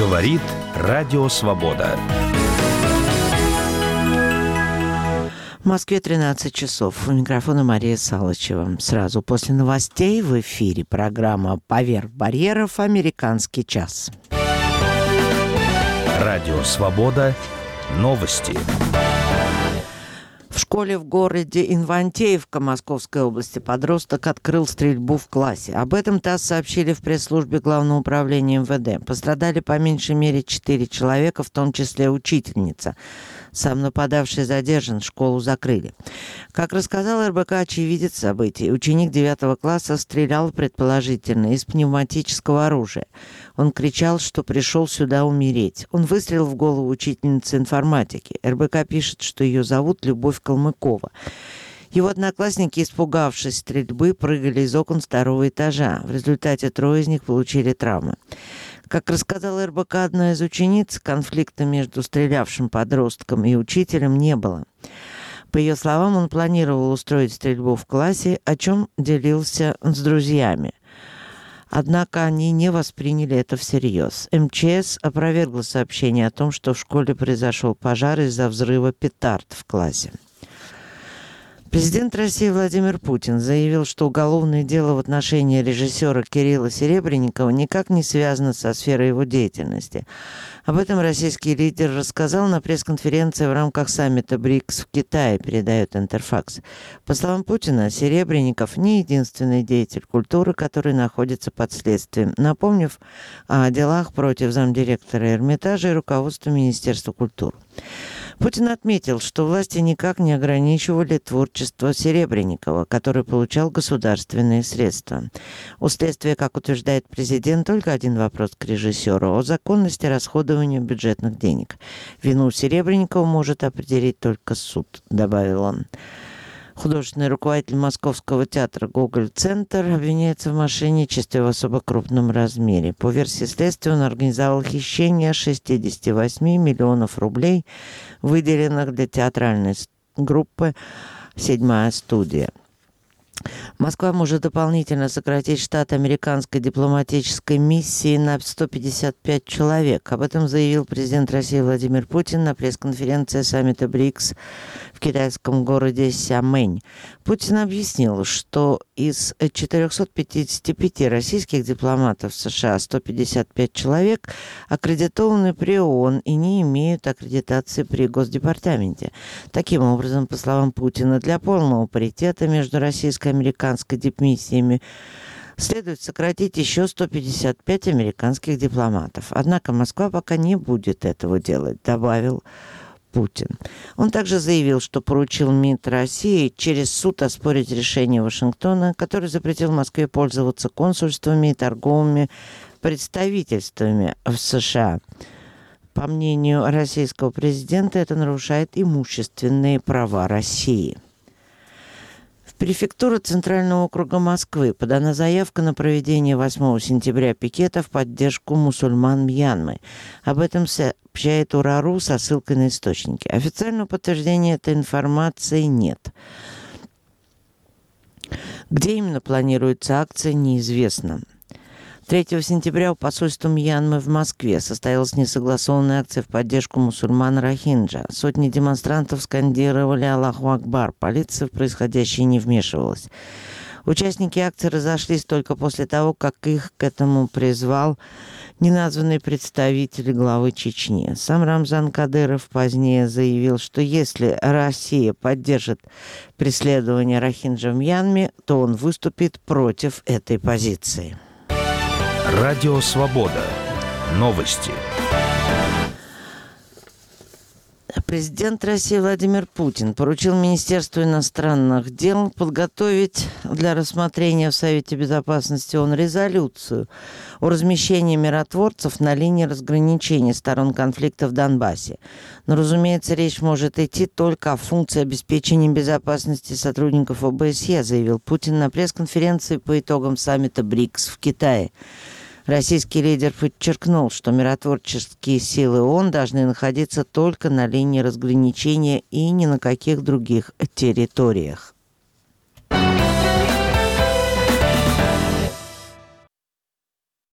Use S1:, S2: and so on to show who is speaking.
S1: Говорит Радио Свобода.
S2: В Москве 13 часов. У микрофона Мария Салычева. Сразу после новостей в эфире программа «Поверх барьеров. Американский час».
S1: Радио Свобода. Новости.
S2: В школе в городе Инвантеевка Московской области подросток открыл стрельбу в классе. Об этом ТАСС сообщили в пресс-службе Главного управления МВД. Пострадали по меньшей мере 4 человека, в том числе учительница. Сам нападавший задержан, школу закрыли. Как рассказал РБК очевидец событий, ученик 9 класса стрелял предположительно из пневматического оружия. Он кричал, что пришел сюда умереть. Он выстрелил в голову учительницы информатики. РБК пишет, что ее зовут Любовь Калмыкова. Его одноклассники, испугавшись стрельбы, прыгали из окон 2-го этажа. В результате 3 из них получили травмы. Как рассказала РБК одна из учениц, конфликта между стрелявшим подростком и учителем не было. По ее словам, он планировал устроить стрельбу в классе, о чем делился с друзьями. Однако они не восприняли это всерьез. МЧС опровергла сообщение о том, что в школе произошел пожар из-за взрыва петард в классе. Президент России Владимир Путин заявил, что уголовное дело в отношении режиссера Кирилла Серебренникова никак не связано со сферой его деятельности. Об этом российский лидер рассказал на пресс-конференции в рамках саммита БРИКС в Китае, передает Интерфакс. По словам Путина, Серебренников не единственный деятель культуры, который находится под следствием, напомнив о делах против замдиректора Эрмитажа и руководства Министерства культуры. Путин отметил, что власти никак не ограничивали творчество Серебренникова, который получал государственные средства. У следствия, как утверждает президент, только один вопрос к режиссеру о законности расходования бюджетных денег. Вину Серебренникова может определить только суд, добавил он. Художественный руководитель Московского театра «Гоголь-центр» обвиняется в мошенничестве в особо крупном размере. По версии следствия, он организовал хищение 68 миллионов рублей, выделенных для театральной группы «Седьмая студия». Москва может дополнительно сократить штат американской дипломатической миссии на 155 человек. Об этом заявил президент России Владимир Путин на пресс-конференции саммита БРИКС в китайском городе Сямэнь. Путин объяснил, что из 455 российских дипломатов в США 155 человек аккредитованы при ООН и не имеют аккредитации при Госдепартаменте. Таким образом, по словам Путина, для полного паритета между российской и американской дипмиссиями следует сократить еще 155 американских дипломатов. Однако Москва пока не будет этого делать, добавил Путин. Он также заявил, что поручил МИД России через суд оспорить решение Вашингтона, который запретил Москве пользоваться консульствами и торговыми представительствами в США. По мнению российского президента, это нарушает имущественные права России. В префектуру Центрального округа Москвы подана заявка на проведение 8 сентября пикета в поддержку мусульман Мьянмы. Об этом сообщает УРАРУ со ссылкой на источники. Официального подтверждения этой информации нет. Где именно планируется акция, неизвестно. 3 сентября у посольства Мьянмы в Москве состоялась несогласованная акция в поддержку мусульман Рохинджа. Сотни демонстрантов скандировали «Аллаху Акбар». Полиция в происходящее не вмешивалась. Участники акции разошлись только после того, как их к этому призвал неназванный представитель главы Чечни. Сам Рамзан Кадыров позднее заявил, что если Россия поддержит преследование Рохинджа в Мьянме, то он выступит против этой позиции.
S1: Радио Свобода. Новости.
S2: Президент России Владимир Путин поручил Министерству иностранных дел подготовить для рассмотрения в Совете Безопасности ООН резолюцию о размещении миротворцев на линии разграничения сторон конфликта в Донбассе. Но, разумеется, речь может идти только о функции обеспечения безопасности сотрудников ОБСЕ, заявил Путин на пресс-конференции по итогам саммита БРИКС в Китае. Российский лидер подчеркнул, что миротворческие силы ООН должны находиться только на линии разграничения и ни на каких других территориях.